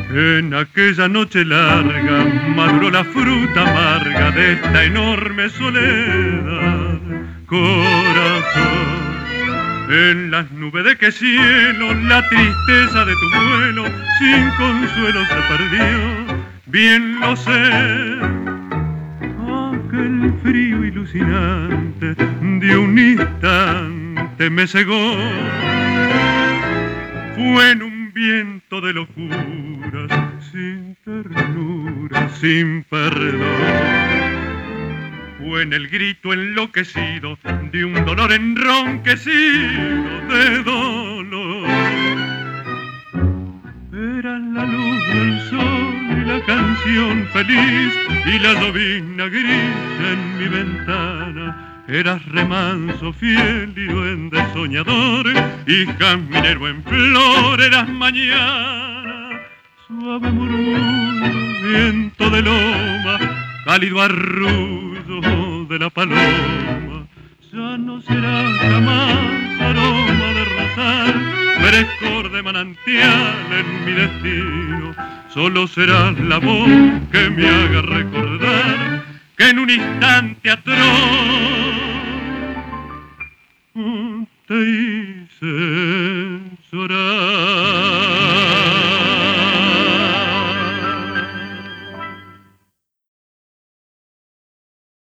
En aquella noche larga maduró la fruta amarga de esta enorme soledad. Corazón, en las nubes de qué cielo la tristeza de tu vuelo sin consuelo se perdió. Bien lo sé, aquel frío ilucinante de un instante me cegó. Fue en un viento de locuras, sin ternura, sin perdón. Fue en el grito enloquecido de un dolor enronquecido de dolor. Eras la luz del sol y la canción feliz y la llovizna gris en mi ventana. Eras remanso fiel y duende soñador y jazminero en flor. Eras mañana, suave murmullo, viento de loma, cálido arrullo de la paloma. Ya no serás jamás aroma de rosal, frescor de manantial en mi destino. Solo serás la voz que me haga recordar que en un instante atroz te hice llorar.